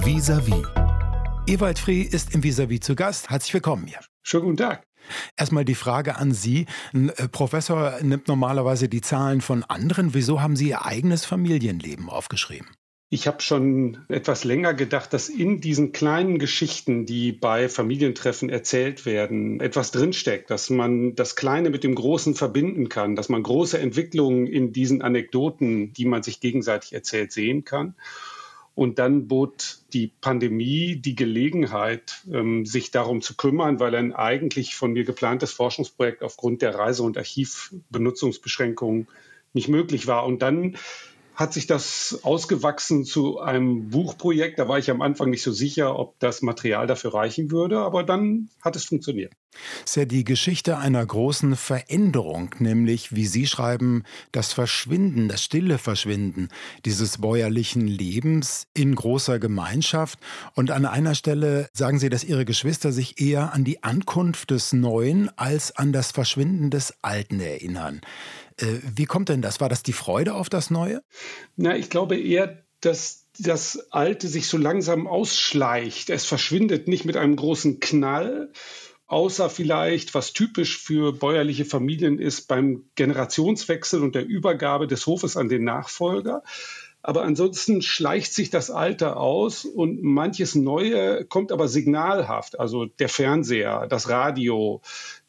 Vis-à-vis. Ewald Frey ist im Vis-à-vis zu Gast. Herzlich willkommen hier. Schönen guten Tag. Erstmal die Frage an Sie. Ein Professor nimmt normalerweise die Zahlen von anderen. Wieso haben Sie Ihr eigenes Familienleben aufgeschrieben? Ich habe schon etwas länger gedacht, dass in diesen kleinen Geschichten, die bei Familientreffen erzählt werden, etwas drinsteckt, dass man das Kleine mit dem Großen verbinden kann, dass man große Entwicklungen in diesen Anekdoten, die man sich gegenseitig erzählt, sehen kann. Und dann bot die Pandemie die Gelegenheit, sich darum zu kümmern, weil ein eigentlich von mir geplantes Forschungsprojekt aufgrund der Reise- und Archivbenutzungsbeschränkungen nicht möglich war. Und dann hat sich das ausgewachsen zu einem Buchprojekt. Da war ich am Anfang nicht so sicher, ob das Material dafür reichen würde, aber dann hat es funktioniert. Es ist ja die Geschichte einer großen Veränderung, nämlich, wie Sie schreiben, das Verschwinden, das stille Verschwinden dieses bäuerlichen Lebens in großer Gemeinschaft. Und an einer Stelle sagen Sie, dass Ihre Geschwister sich eher an die Ankunft des Neuen als an das Verschwinden des Alten erinnern. Wie kommt denn das? War das die Freude auf das Neue? Na, ich glaube eher, dass das Alte sich so langsam ausschleicht. Es verschwindet nicht mit einem großen Knall, außer vielleicht, was typisch für bäuerliche Familien ist, beim Generationswechsel und der Übergabe des Hofes an den Nachfolger. Aber ansonsten schleicht sich das Alte aus und manches Neue kommt aber signalhaft. Also der Fernseher, das Radio,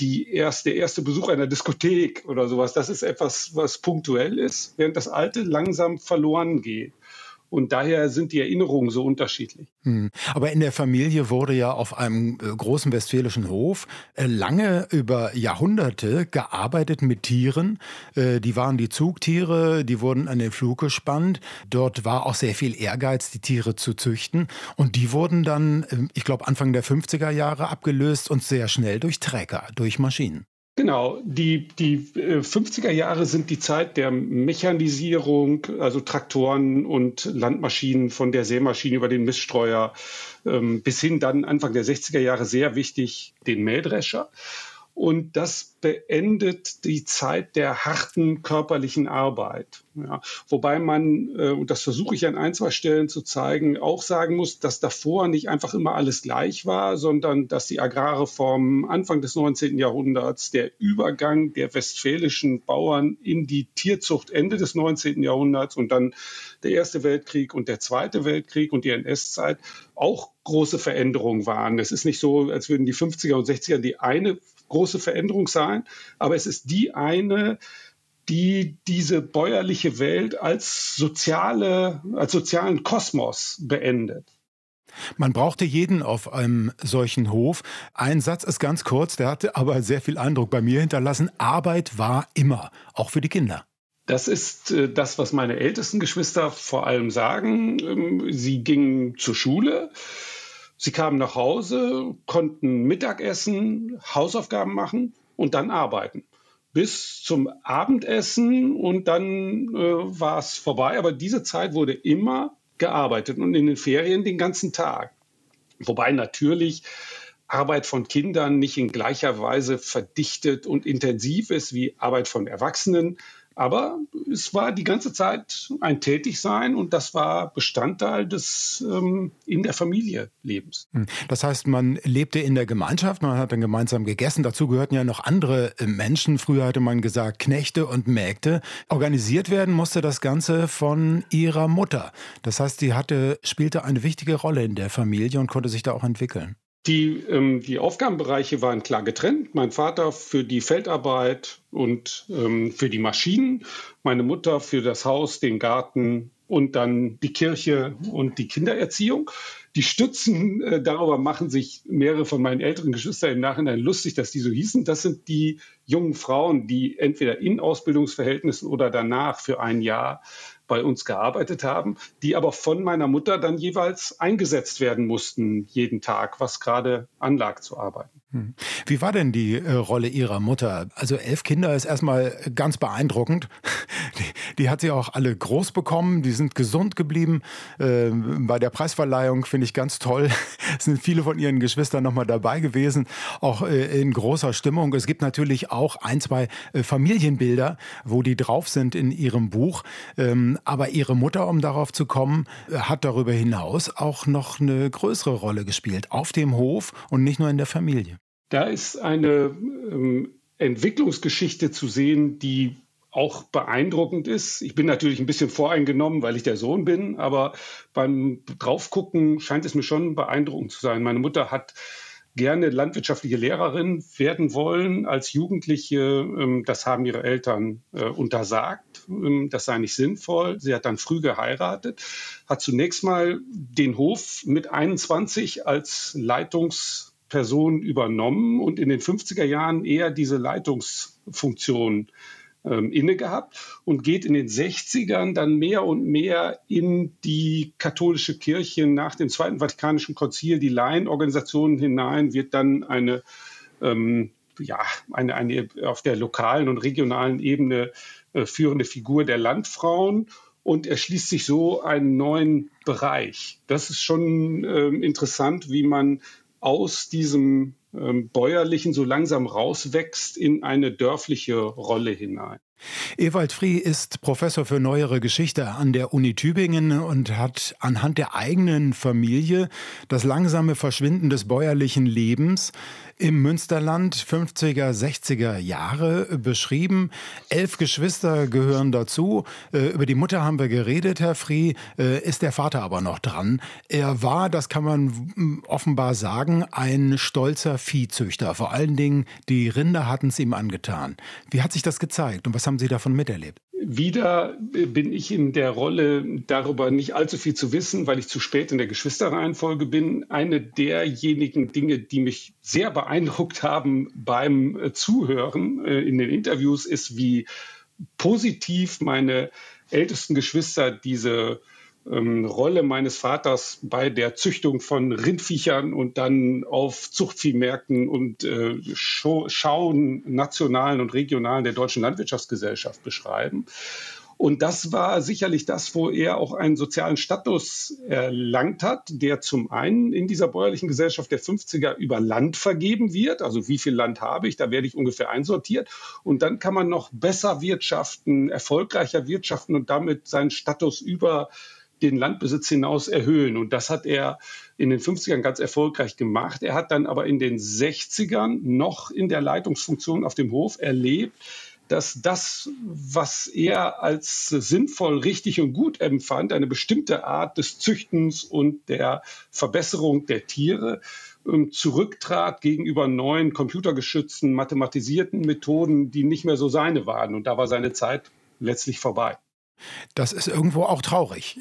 der erste Besuch einer Diskothek oder sowas. Das ist etwas, was punktuell ist, während das Alte langsam verloren geht. Und daher sind die Erinnerungen so unterschiedlich. Aber in der Familie wurde ja auf einem großen westfälischen Hof lange über Jahrhunderte gearbeitet mit Tieren. Die waren die Zugtiere, die wurden an den Pflug gespannt. Dort war auch sehr viel Ehrgeiz, die Tiere zu züchten. Und die wurden dann, ich glaube, Anfang der 50er Jahre abgelöst und sehr schnell durch Trecker, durch Maschinen. Genau, die 50er Jahre sind die Zeit der Mechanisierung, also Traktoren und Landmaschinen von der Sämaschine über den Miststreuer bis hin dann Anfang der 60er Jahre sehr wichtig, den Mähdrescher. Und das beendet die Zeit der harten körperlichen Arbeit. Ja, wobei man, und das versuche ich an ein, zwei Stellen zu zeigen, auch sagen muss, dass davor nicht einfach immer alles gleich war, sondern dass die Agrarreform Anfang des 19. Jahrhunderts, der Übergang der westfälischen Bauern in die Tierzucht Ende des 19. Jahrhunderts und dann der Erste Weltkrieg und der Zweite Weltkrieg und die NS-Zeit auch große Veränderungen waren. Es ist nicht so, als würden die 50er und 60er die eine große Veränderung sein, aber es ist die eine, die diese bäuerliche Welt als sozialen Kosmos beendet. Man brauchte jeden auf einem solchen Hof. Ein Satz ist ganz kurz, der hatte aber sehr viel Eindruck bei mir hinterlassen. Arbeit war immer, auch für die Kinder. Das ist das, was meine ältesten Geschwister vor allem sagen. Sie gingen zur Schule, sie kamen nach Hause, konnten Mittagessen, Hausaufgaben machen und dann arbeiten. Bis zum Abendessen und dann war es vorbei. Aber diese Zeit wurde immer gearbeitet und in den Ferien den ganzen Tag. Wobei natürlich Arbeit von Kindern nicht in gleicher Weise verdichtet und intensiv ist wie Arbeit von Erwachsenen. Aber es war die ganze Zeit ein Tätigsein und das war Bestandteil des in der Familie Lebens. Das heißt, man lebte in der Gemeinschaft, man hat dann gemeinsam gegessen. Dazu gehörten ja noch andere Menschen. Früher hatte man gesagt Knechte und Mägde. Organisiert werden musste das Ganze von ihrer Mutter. Das heißt, sie spielte eine wichtige Rolle in der Familie und konnte sich da auch entwickeln. Die Aufgabenbereiche waren klar getrennt. Mein Vater für die Feldarbeit und für die Maschinen, meine Mutter für das Haus, den Garten und dann die Kirche und die Kindererziehung. Die Stützen, darüber machen sich mehrere von meinen älteren Geschwistern im Nachhinein lustig, dass die so hießen. Das sind die jungen Frauen, die entweder in Ausbildungsverhältnissen oder danach für ein Jahr bei uns gearbeitet haben, die aber von meiner Mutter dann jeweils eingesetzt werden mussten jeden Tag, was gerade anlag zu arbeiten. Wie war denn die Rolle Ihrer Mutter? Also 11 Kinder ist erstmal ganz beeindruckend. Die hat sie auch alle groß bekommen, die sind gesund geblieben. Bei der Preisverleihung finde ich ganz toll. Es sind viele von ihren Geschwistern nochmal dabei gewesen, auch in großer Stimmung. Es gibt natürlich auch ein, zwei Familienbilder, wo die drauf sind in ihrem Buch. Aber ihre Mutter, um darauf zu kommen, hat darüber hinaus auch noch eine größere Rolle gespielt. Auf dem Hof und nicht nur in der Familie. Da ist eine Entwicklungsgeschichte zu sehen, die auch beeindruckend ist. Ich bin natürlich ein bisschen voreingenommen, weil ich der Sohn bin, aber beim Draufgucken scheint es mir schon beeindruckend zu sein. Meine Mutter hat gerne landwirtschaftliche Lehrerin werden wollen als Jugendliche. Das haben ihre Eltern untersagt. Das sei nicht sinnvoll. Sie hat dann früh geheiratet, hat zunächst mal den Hof mit 21 als Leitungsperson übernommen und in den 50er Jahren eher diese Leitungsfunktion inne gehabt und geht in den 60ern dann mehr und mehr in die katholische Kirche nach dem Zweiten Vatikanischen Konzil, die Laienorganisationen hinein, wird dann eine auf der lokalen und regionalen Ebene führende Figur der Landfrauen und erschließt sich so einen neuen Bereich. Das ist schon interessant, wie man aus diesem Bäuerlichen so langsam rauswächst in eine dörfliche Rolle hinein. Ewald Frie ist Professor für Neuere Geschichte an der Uni Tübingen und hat anhand der eigenen Familie das langsame Verschwinden des bäuerlichen Lebens im Münsterland 50er, 60er Jahre beschrieben. 11 Geschwister gehören dazu. Über die Mutter haben wir geredet, Herr Frie. Ist der Vater aber noch dran. Er war, das kann man offenbar sagen, ein stolzer Viehzüchter. Vor allen Dingen die Rinder hatten es ihm angetan. Wie hat sich das gezeigt und was haben Sie davon miterlebt? Wieder bin ich in der Rolle, darüber nicht allzu viel zu wissen, weil ich zu spät in der Geschwisterreihenfolge bin. Eine derjenigen Dinge, die mich sehr beeindruckt haben beim Zuhören in den Interviews, ist, wie positiv meine ältesten Geschwister diese Rolle meines Vaters bei der Züchtung von Rindviechern und dann auf Zuchtviehmärkten und Schauen nationalen und regionalen der Deutschen Landwirtschaftsgesellschaft beschreiben. Und das war sicherlich das, wo er auch einen sozialen Status erlangt hat, der zum einen in dieser bäuerlichen Gesellschaft der 50er über Land vergeben wird. Also wie viel Land habe ich? Da werde ich ungefähr einsortiert. Und dann kann man noch besser wirtschaften, erfolgreicher wirtschaften und damit seinen Status über den Landbesitz hinaus erhöhen. Und das hat er in den 50ern ganz erfolgreich gemacht. Er hat dann aber in den 60ern noch in der Leitungsfunktion auf dem Hof erlebt, dass das, was er als sinnvoll, richtig und gut empfand, eine bestimmte Art des Züchtens und der Verbesserung der Tiere, zurücktrat gegenüber neuen computergeschützten, mathematisierten Methoden, die nicht mehr so seine waren. Und da war seine Zeit letztlich vorbei. Das ist irgendwo auch traurig,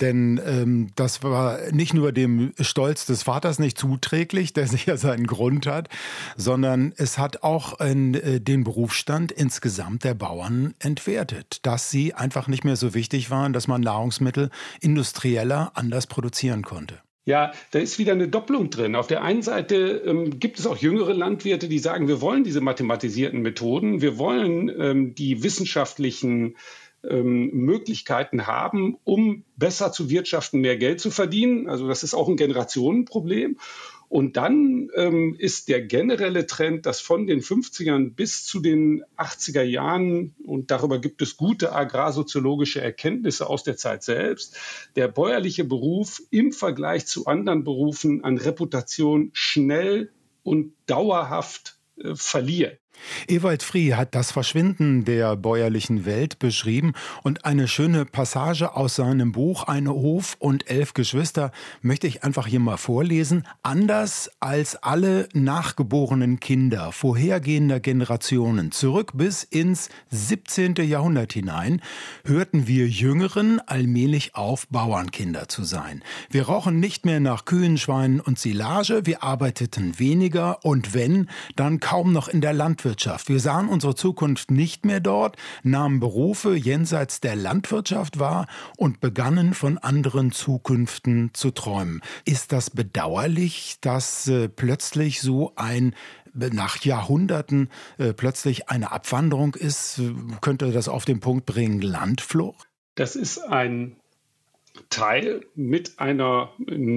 denn das war nicht nur dem Stolz des Vaters nicht zuträglich, der sicher seinen Grund hat, sondern es hat auch den Berufsstand insgesamt der Bauern entwertet, dass sie einfach nicht mehr so wichtig waren, dass man Nahrungsmittel industrieller anders produzieren konnte. Ja, da ist wieder eine Doppelung drin. Auf der einen Seite gibt es auch jüngere Landwirte, die sagen, wir wollen diese mathematisierten Methoden, wir wollen die wissenschaftlichen Möglichkeiten haben, um besser zu wirtschaften, mehr Geld zu verdienen. Also das ist auch ein Generationenproblem. Und dann ist der generelle Trend, dass von den 50ern bis zu den 80er Jahren, und darüber gibt es gute agrarsoziologische Erkenntnisse aus der Zeit selbst, der bäuerliche Beruf im Vergleich zu anderen Berufen an Reputation schnell und dauerhaft verliert. Ewald Frie hat das Verschwinden der bäuerlichen Welt beschrieben und eine schöne Passage aus seinem Buch »Ein Hof und 11 Geschwister« möchte ich einfach hier mal vorlesen. Anders als alle nachgeborenen Kinder vorhergehender Generationen zurück bis ins 17. Jahrhundert hinein, hörten wir Jüngeren allmählich auf, Bauernkinder zu sein. Wir rochen nicht mehr nach Kühen, Schweinen und Silage, wir arbeiteten weniger und wenn, dann kaum noch in der Landwirtschaft. Wir sahen unsere Zukunft nicht mehr dort, nahmen Berufe jenseits der Landwirtschaft wahr und begannen von anderen Zukünften zu träumen. Ist das bedauerlich, dass plötzlich so ein nach Jahrhunderten plötzlich eine Abwanderung ist? Könnte das auf den Punkt bringen, Landflucht? Das ist ein Teil mit einer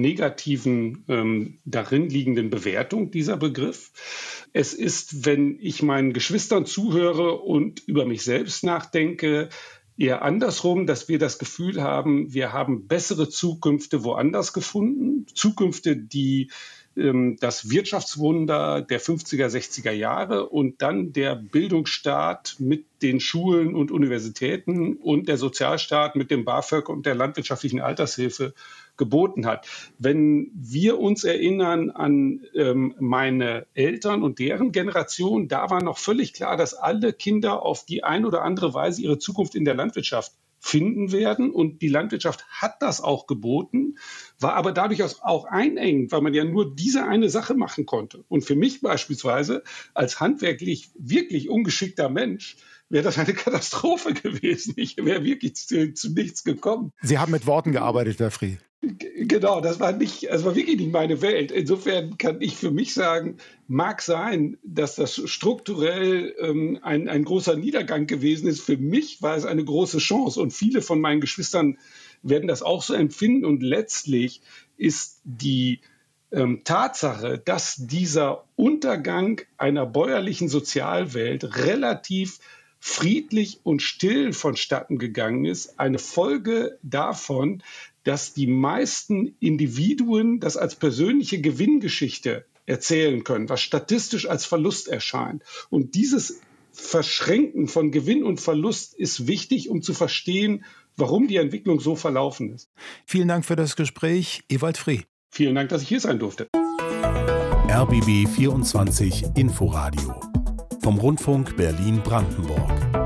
negativen, darin liegenden Bewertung dieser Begriff. Es ist, wenn ich meinen Geschwistern zuhöre und über mich selbst nachdenke, eher andersrum, dass wir das Gefühl haben, wir haben bessere Zukünfte woanders gefunden. Zukünfte, die das Wirtschaftswunder der 50er, 60er Jahre und dann der Bildungsstaat mit den Schulen und Universitäten und der Sozialstaat mit dem BAföG und der landwirtschaftlichen Altershilfe geboten hat. Wenn wir uns erinnern an meine Eltern und deren Generation, da war noch völlig klar, dass alle Kinder auf die ein oder andere Weise ihre Zukunft in der Landwirtschaft finden werden. Und die Landwirtschaft hat das auch geboten, war aber dadurch auch einengend, weil man ja nur diese eine Sache machen konnte. Und für mich beispielsweise als handwerklich wirklich ungeschickter Mensch wäre das eine Katastrophe gewesen. Ich wäre wirklich zu nichts gekommen. Sie haben mit Worten gearbeitet, Herr Frie. Genau, das war wirklich nicht meine Welt. Insofern kann ich für mich sagen, mag sein, dass das strukturell ein großer Niedergang gewesen ist. Für mich war es eine große Chance und viele von meinen Geschwistern werden das auch so empfinden. Und letztlich ist die Tatsache, dass dieser Untergang einer bäuerlichen Sozialwelt relativ friedlich und still vonstatten gegangen ist, eine Folge davon, dass die meisten Individuen das als persönliche Gewinngeschichte erzählen können, was statistisch als Verlust erscheint. Und dieses Verschränken von Gewinn und Verlust ist wichtig, um zu verstehen, warum die Entwicklung so verlaufen ist. Vielen Dank für das Gespräch, Ewald Frie. Vielen Dank, dass ich hier sein durfte. RBB 24 Inforadio vom Rundfunk Berlin-Brandenburg.